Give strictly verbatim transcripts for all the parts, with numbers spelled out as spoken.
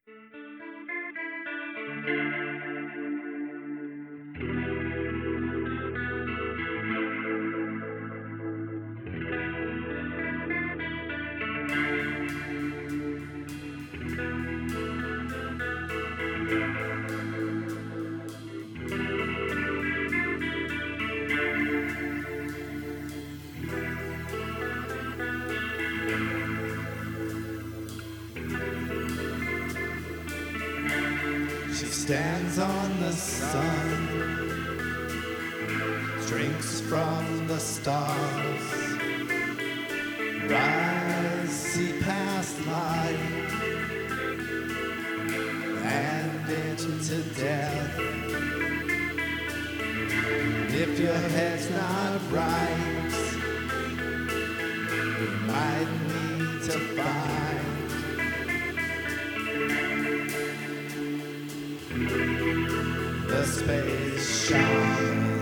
She stands on the sun, drinks from the stars, rise, see past life and into death. If your head's not right, you might need to find the space shaman.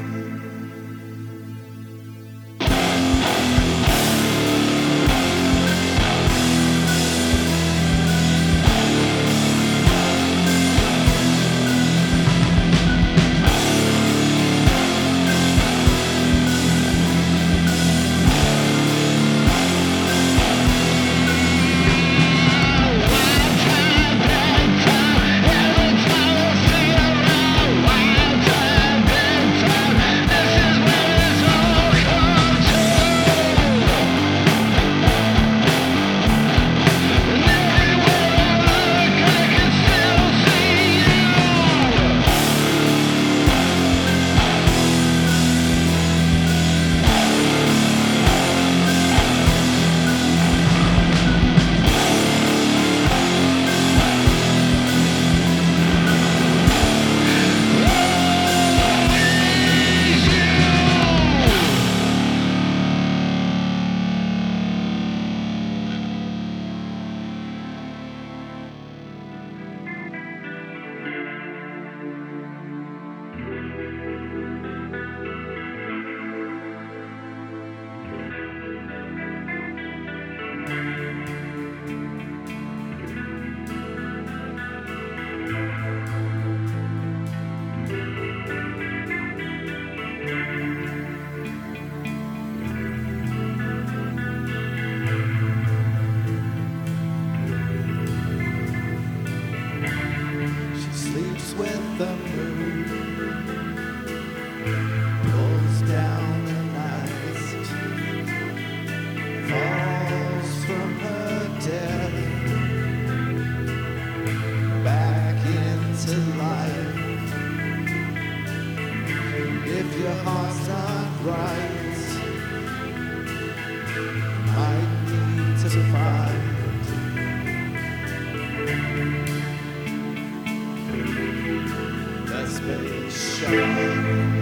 With the moon pulls down the night, falls from her death back into life. If your heart's not right, you might need to find the space shaman.